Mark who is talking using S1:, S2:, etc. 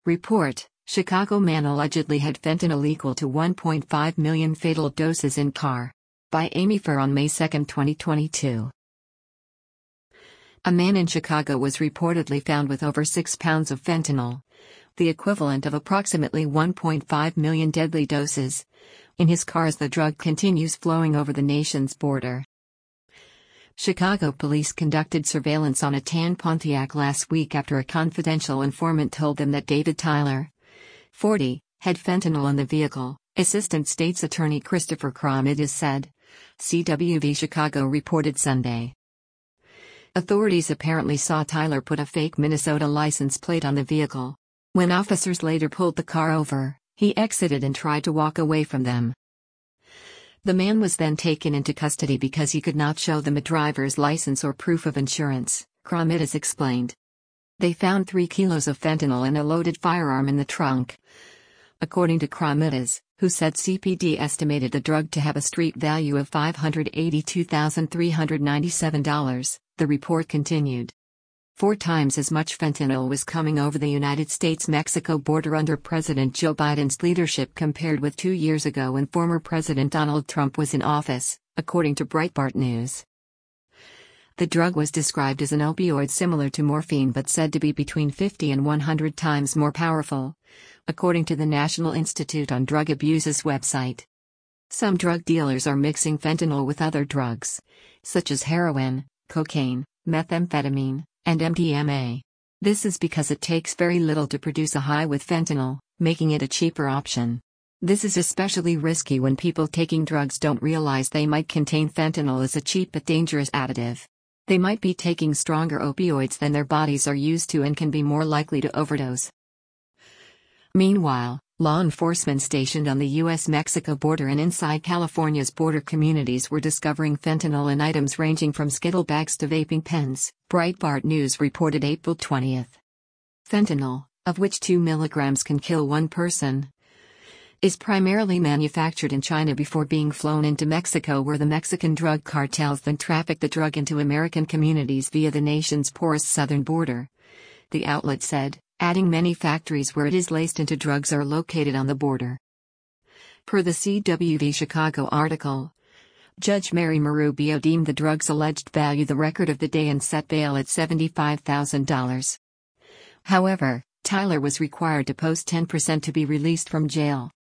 S1: Report: Chicago man allegedly had fentanyl equal to 1.5 million fatal doses in car. By Amy Furr on May 2, 2022. A man in Chicago was reportedly found with over 6 pounds of fentanyl, the equivalent of approximately 1.5 million deadly doses, in his car as the drug continues flowing over the nation's border. Chicago police conducted surveillance on a tan Pontiac last week after a confidential informant told them that David Tyler, 40, had fentanyl in the vehicle, Assistant State's Attorney Christopher Cromidis said, CWV Chicago reported Sunday. Authorities apparently saw Tyler put a fake Minnesota license plate on the vehicle. When officers later pulled the car over, he exited and tried to walk away from them. The man was then taken into custody because he could not show them a driver's license or proof of insurance, Cromidis explained. They found 3 kilos of fentanyl and a loaded firearm in the trunk. According to Cromidis, who said CPD estimated the drug to have a street value of $582,397, the report continued. 4 times as much fentanyl was coming over the United States-Mexico border under President Joe Biden's leadership compared with 2 years ago when former President Donald Trump was in office, according to Breitbart News. The drug was described as an opioid similar to morphine but said to be between 50 and 100 times more powerful, according to the National Institute on Drug Abuse's website. Some drug dealers are mixing fentanyl with other drugs, such as heroin, cocaine, methamphetamine, and MDMA. This is because it takes very little to produce a high with fentanyl, making it a cheaper option. This is especially risky when people taking drugs don't realize they might contain fentanyl as a cheap but dangerous additive. They might be taking stronger opioids than their bodies are used to and can be more likely to overdose. Meanwhile, law enforcement stationed on the U.S.-Mexico border and inside California's border communities were discovering fentanyl in items ranging from Skittle bags to vaping pens, Breitbart News reported April 20. Fentanyl, of which 2 milligrams can kill one person, is primarily manufactured in China before being flown into Mexico, where the Mexican drug cartels then traffic the drug into American communities via the nation's porous southern border, the outlet said, adding many factories where it is laced into drugs are located on the border. Per the CWV Chicago article, Judge Mary Marubio deemed the drug's alleged value the record of the day and set bail at $75,000. However, Tyler was required to post 10% to be released from jail.